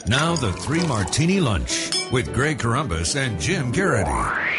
Now the Three Martini Lunch with Greg Corombos and Jim Garrity.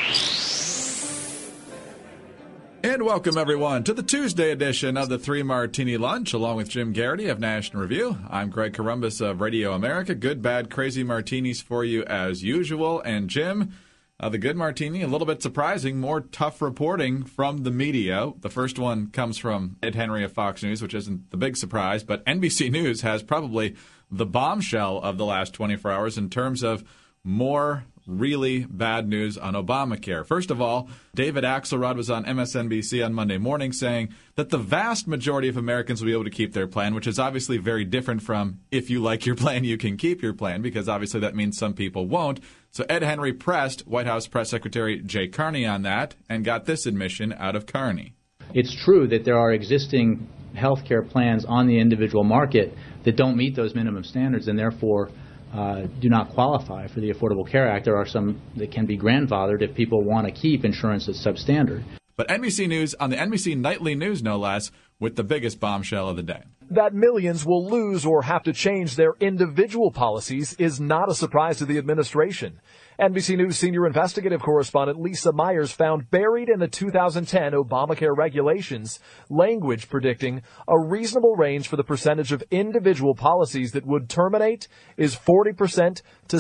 And welcome, everyone, to the Tuesday edition of the Three Martini Lunch, along with Jim Garrity of National Review. I'm Greg Corombos of Radio America. Good, bad, crazy martinis for you as usual. And Jim, the good martini, a little bit surprising, more tough reporting from the media. The first one comes from Ed Henry of Fox News, which isn't the big surprise, but NBC News has probably the bombshell of the last 24 hours in terms of more really bad news on Obamacare. First of all, David Axelrod was on MSNBC on Monday morning saying that the vast majority of Americans will be able to keep their plan, which is obviously very different from if you like your plan, you can keep your plan, because obviously that means some people won't. So Ed Henry pressed White House Press Secretary Jay Carney on that and got this admission out of Carney. It's true that there are existing health care plans on the individual market that don't meet those minimum standards and therefore do not qualify for the Affordable Care Act. There are some that can be grandfathered if people want to keep insurance that's substandard. But NBC News, on the NBC Nightly News, no less, with the biggest bombshell of the day. That millions will lose or have to change their individual policies is not a surprise to the administration. NBC News senior investigative correspondent Lisa Myers found buried in the 2010 Obamacare regulations language predicting a reasonable range for the percentage of individual policies that would terminate is 40% to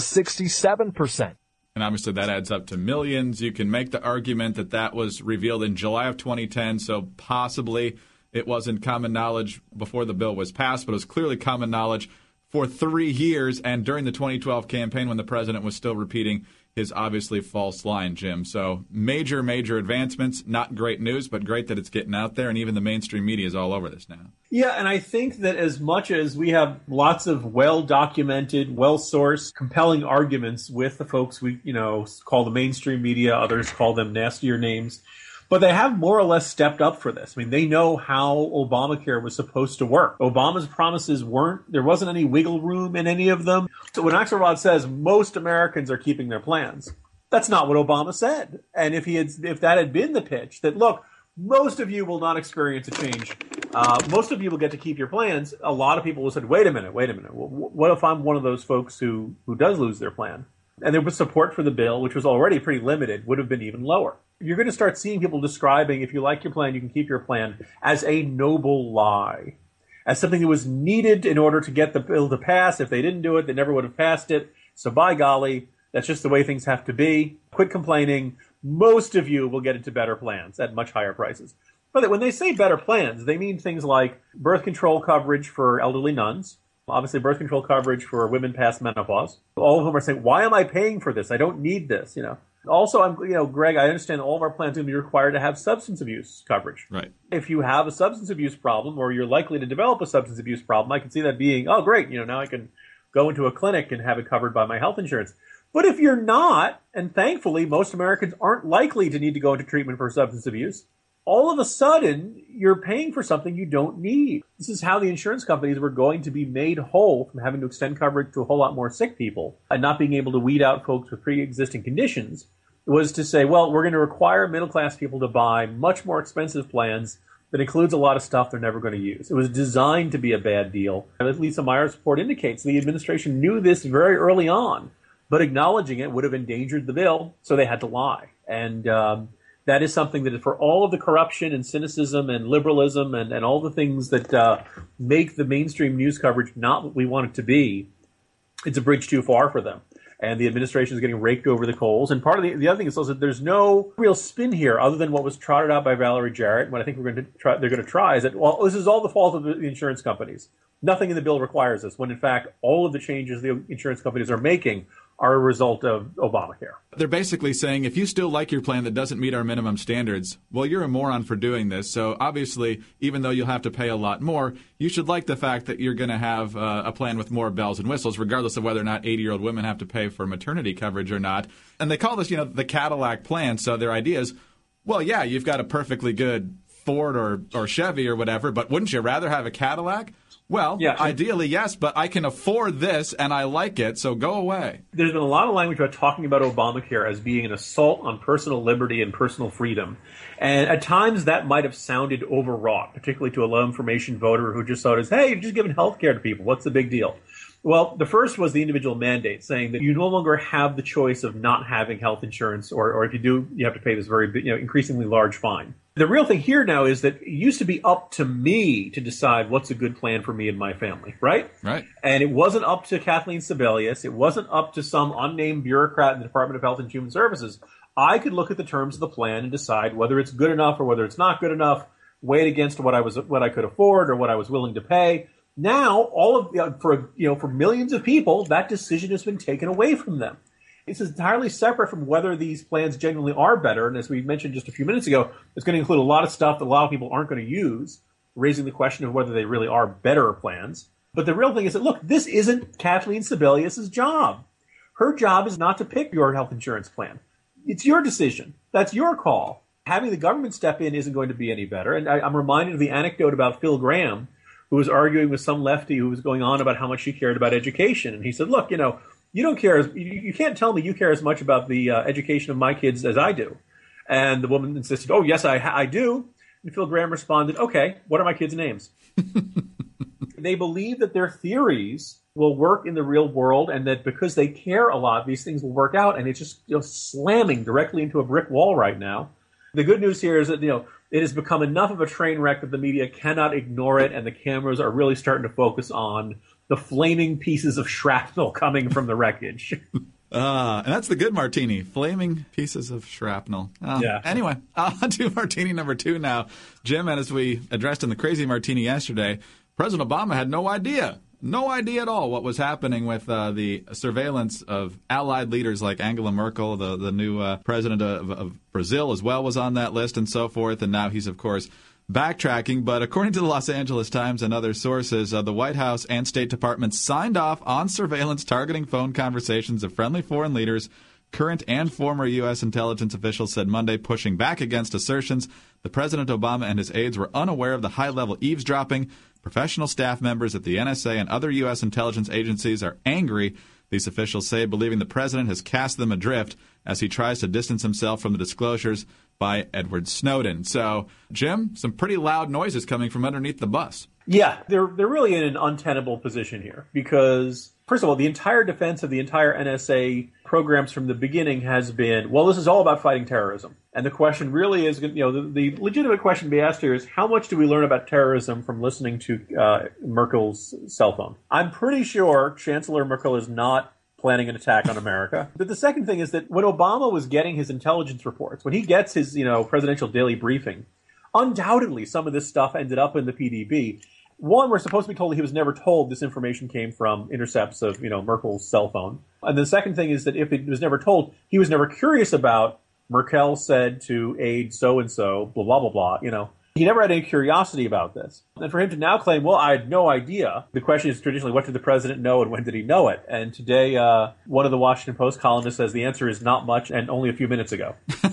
67%. And obviously that adds up to millions. You can make the argument that that was revealed in July of 2010, so possibly it wasn't common knowledge before the bill was passed, but it was clearly common knowledge for 3 years and during the 2012 campaign when the president was still repeating his obviously false line, Jim. So major, major advancements. Not great news, but great that it's getting out there, and even the mainstream media is all over this now. Yeah, and I think that as much as we have lots of well-documented, well-sourced, compelling arguments with the folks we, call the mainstream media, others call them nastier names, but they have more or less stepped up for this. I mean, they know how Obamacare was supposed to work. Obama's promises there wasn't any wiggle room in any of them. So when Axelrod says most Americans are keeping their plans, that's not what Obama said. And if that had been the pitch, that look, most of you will not experience a change. Most of you will get to keep your plans. A lot of people will say, wait a minute. What if I'm one of those folks who does lose their plan? And there was support for the bill, which was already pretty limited, would have been even lower. You're going to start seeing people describing, if you like your plan, you can keep your plan, as a noble lie, as something that was needed in order to get the bill to pass. If they didn't do it, they never would have passed it. So by golly, that's just the way things have to be. Quit complaining. Most of you will get into better plans at much higher prices. But when they say better plans, they mean things like birth control coverage for elderly nuns, obviously birth control coverage for women past menopause. All of whom are saying, why am I paying for this? I don't need this, Also, Greg, I understand all of our plans are going to be required to have substance abuse coverage. Right. If you have a substance abuse problem or you're likely to develop a substance abuse problem, I can see that being, oh, great, now I can go into a clinic and have it covered by my health insurance. But if you're not, and thankfully most Americans aren't likely to need to go into treatment for substance abuse, all of a sudden, you're paying for something you don't need. This is how the insurance companies were going to be made whole from having to extend coverage to a whole lot more sick people and not being able to weed out folks with pre-existing conditions. It was to say, well, we're going to require middle-class people to buy much more expensive plans that includes a lot of stuff they're never going to use. It was designed to be a bad deal. And as Lisa Myers' report indicates, the administration knew this very early on, but acknowledging it would have endangered the bill, so they had to lie. And that is something that for all of the corruption and cynicism and liberalism and all the things that make the mainstream news coverage not what we want it to be, it's a bridge too far for them. And the administration is getting raked over the coals. And part of the other thing is also that there's no real spin here other than what was trotted out by Valerie Jarrett. What I think they're going to try is that, well, this is all the fault of the insurance companies. Nothing in the bill requires this, when in fact all of the changes the insurance companies are making are a result of Obamacare. They're basically saying if you still like your plan that doesn't meet our minimum standards, well, you're a moron for doing this. So obviously, even though you'll have to pay a lot more, you should like the fact that you're going to have a plan with more bells and whistles, regardless of whether or not 80-year-old women have to pay for maternity coverage or not. And they call this, the Cadillac plan. So their idea is, well, yeah, you've got a perfectly good Ford or Chevy or whatever, but wouldn't you rather have a Cadillac? Well, yeah, ideally, yes, but I can afford this and I like it, so go away. There's been a lot of language about talking about Obamacare as being an assault on personal liberty and personal freedom. And at times that might have sounded overwrought, particularly to a low-information voter who just thought, hey, you've just given health care to people. What's the big deal? Well, the first was the individual mandate, saying that you no longer have the choice of not having health insurance, or if you do, you have to pay this very, increasingly large fine. The real thing here now is that it used to be up to me to decide what's a good plan for me and my family, right? Right. And it wasn't up to Kathleen Sebelius. It wasn't up to some unnamed bureaucrat in the Department of Health and Human Services. I could look at the terms of the plan and decide whether it's good enough or whether it's not good enough, weigh it against what I could afford or what I was willing to pay. Now, for millions of people, that decision has been taken away from them. It's entirely separate from whether these plans genuinely are better. And as we mentioned just a few minutes ago, it's going to include a lot of stuff that a lot of people aren't going to use, raising the question of whether they really are better plans. But the real thing is that, look, this isn't Kathleen Sebelius' job. Her job is not to pick your health insurance plan. It's your decision. That's your call. Having the government step in isn't going to be any better. And I'm reminded of the anecdote about Phil Gramm, who was arguing with some lefty who was going on about how much he cared about education. And he said, look, you don't care. You can't tell me you care as much about the education of my kids as I do. And the woman insisted, oh, yes, I do. And Phil Gramm responded, okay, what are my kids' names? They believe that their theories will work in the real world and that because they care a lot, these things will work out. And it's just slamming directly into a brick wall right now. The good news here is that, it has become enough of a train wreck that the media cannot ignore it, and the cameras are really starting to focus on the flaming pieces of shrapnel coming from the wreckage. And that's the good martini, flaming pieces of shrapnel. Yeah. Anyway, on to martini number 2 now. Jim, and as we addressed in the crazy martini yesterday, President Obama had no idea at all what was happening with the surveillance of allied leaders like Angela Merkel, the new president of Brazil as well was on that list and so forth. And now he's, of course, backtracking. But according to the Los Angeles Times and other sources, the White House and State Department signed off on surveillance targeting phone conversations of friendly foreign leaders. Current and former U.S. intelligence officials said Monday, pushing back against assertions that President Obama and his aides were unaware of the high-level eavesdropping. Professional staff members at the NSA and other U.S. intelligence agencies are angry, these officials say, believing the president has cast them adrift as he tries to distance himself from the disclosures by Edward Snowden. So, Jim, some pretty loud noises coming from underneath the bus. Yeah, they're really in an untenable position here because, first of all, the entire defense of the entire NSA programs from the beginning has been, well, this is all about fighting terrorism. And the question really is, the legitimate question to be asked here is, how much do we learn about terrorism from listening to Merkel's cell phone? I'm pretty sure Chancellor Merkel is not planning an attack on America. But the second thing is that when Obama was getting his intelligence reports, when he gets his, presidential daily briefing, undoubtedly some of this stuff ended up in the PDB. One, we're supposed to be told he was never told this information came from intercepts of, Merkel's cell phone. And the second thing is that if it was never told, he was never curious about Merkel said to aide so-and-so, blah, blah, blah, blah, He never had any curiosity about this. And for him to now claim, well, I had no idea. The question is traditionally, what did the president know and when did he know it? And today, one of the Washington Post columnists says the answer is not much and only a few minutes ago.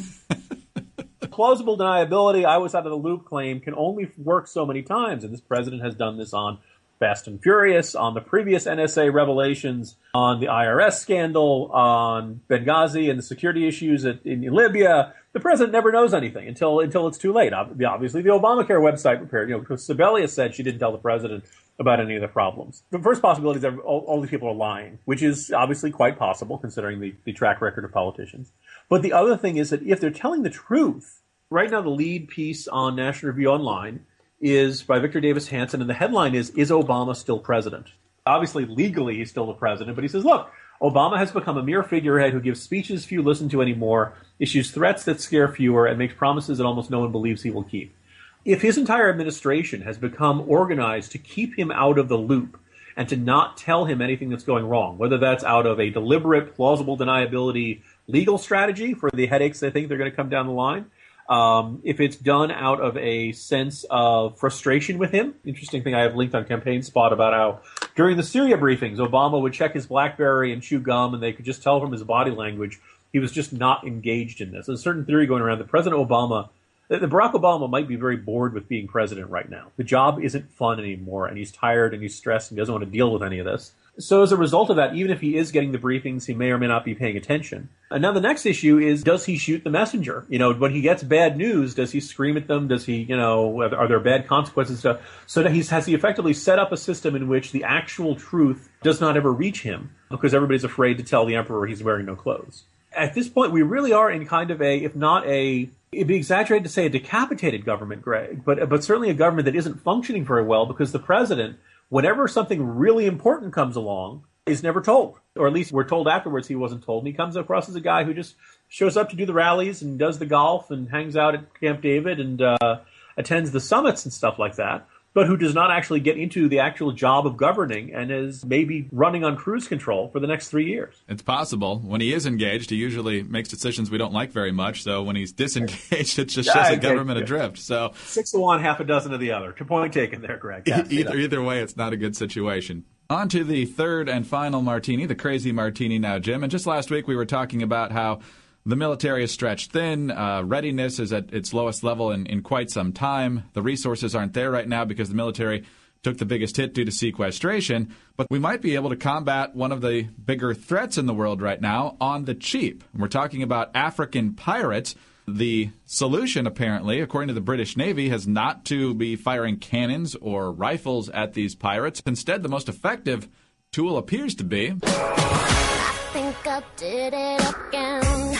Plausible deniability, I was out of the loop claim can only work so many times. And this president has done this on Fast and Furious, on the previous NSA revelations, on the IRS scandal, on Benghazi and the security issues in Libya. The president never knows anything until it's too late. Obviously, the Obamacare website prepared, because Sebelius said she didn't tell the president about any of the problems. The first possibility is that all these people are lying, which is obviously quite possible considering the track record of politicians. But the other thing is that if they're telling the truth, right now the lead piece on National Review Online is by Victor Davis Hanson, and the headline is Obama still president? Obviously, legally, he's still the president, but he says, look, Obama has become a mere figurehead who gives speeches few listen to anymore, issues threats that scare fewer, and makes promises that almost no one believes he will keep. If his entire administration has become organized to keep him out of the loop and to not tell him anything that's going wrong, whether that's out of a deliberate, plausible deniability legal strategy for the headaches they think they're going to come down the line, if it's done out of a sense of frustration with him. Interesting thing I have linked on Campaign Spot about how during the Syria briefings, Obama would check his BlackBerry and chew gum, and they could just tell from his body language he was just not engaged in this. There's a certain theory going around that Barack Obama might be very bored with being president right now. The job isn't fun anymore, and he's tired and he's stressed and doesn't want to deal with any of this. So as a result of that, even if he is getting the briefings, he may or may not be paying attention. And now the next issue is, does he shoot the messenger? When he gets bad news, does he scream at them? Does he, are there bad consequences? So that has he effectively set up a system in which the actual truth does not ever reach him because everybody's afraid to tell the emperor he's wearing no clothes. At this point, we really are in kind of it'd be exaggerated to say a decapitated government, Greg, but certainly a government that isn't functioning very well because the president, whenever something really important comes along, is never told. Or at least we're told afterwards he wasn't told. And he comes across as a guy who just shows up to do the rallies and does the golf and hangs out at Camp David and attends the summits and stuff like that, but who does not actually get into the actual job of governing and is maybe running on cruise control for the next 3 years. It's possible. When he is engaged, he usually makes decisions we don't like very much. So when he's disengaged, it just shows the government adrift. So 6 of one, half a dozen of the other. Point taken there, Greg. Either way, it's not a good situation. On to the third and final martini, the crazy martini now, Jim. And just last week we were talking about how the military is stretched thin. Readiness is at its lowest level in quite some time. The resources aren't there right now because the military took the biggest hit due to sequestration. But we might be able to combat one of the bigger threats in the world right now on the cheap. We're talking about African pirates. The solution, apparently, according to the British Navy, has not to be firing cannons or rifles at these pirates. Instead, the most effective tool appears to be... I think I did it again.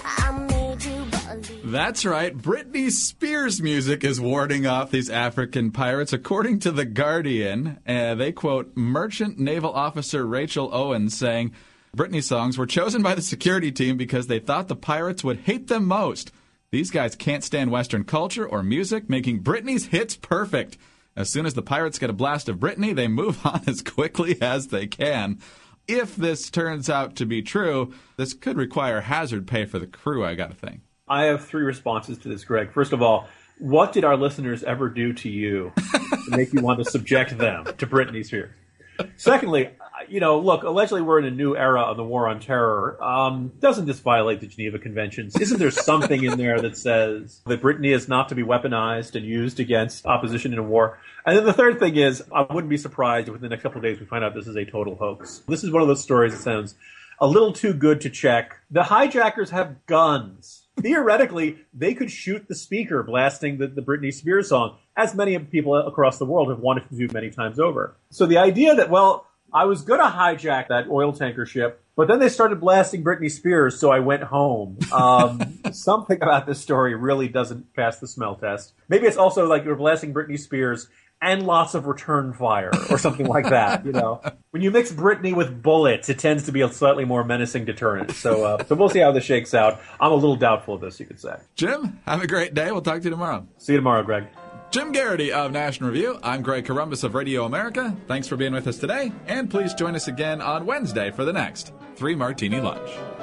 That's right. Britney Spears music is warding off these African pirates. According to The Guardian, they quote Merchant Naval Officer Rachel Owens saying Britney songs were chosen by the security team because they thought the pirates would hate them most. These guys can't stand Western culture or music, making Britney's hits perfect. As soon as the pirates get a blast of Britney, they move on as quickly as they can. If this turns out to be true, this could require hazard pay for the crew, I gotta think. I have 3 responses to this, Greg. First of all, what did our listeners ever do to you to make you want to subject them to Britney Spears? Secondly, look, allegedly we're in a new era of the war on terror. Doesn't this violate the Geneva Conventions? Isn't there something in there that says that Britney is not to be weaponized and used against opposition in a war? And then the third thing is, I wouldn't be surprised if within the next couple of days we find out this is a total hoax. This is one of those stories that sounds a little too good to check. The hijackers have guns. Theoretically, they could shoot the speaker blasting the Britney Spears song, as many people across the world have wanted to do many times over. So the idea that, I was going to hijack that oil tanker ship, but then they started blasting Britney Spears, so I went home. Something about this story really doesn't pass the smell test. Maybe it's also like you're blasting Britney Spears and lots of return fire or something like that, When you mix Britney with bullets, it tends to be a slightly more menacing deterrent. So we'll see how this shakes out. I'm a little doubtful of this, you could say. Jim, have a great day. We'll talk to you tomorrow. See you tomorrow, Greg. Jim Garrity of National Review. I'm Greg Corombos of Radio America. Thanks for being with us today, and please join us again on Wednesday for the next 3 Martini Lunch.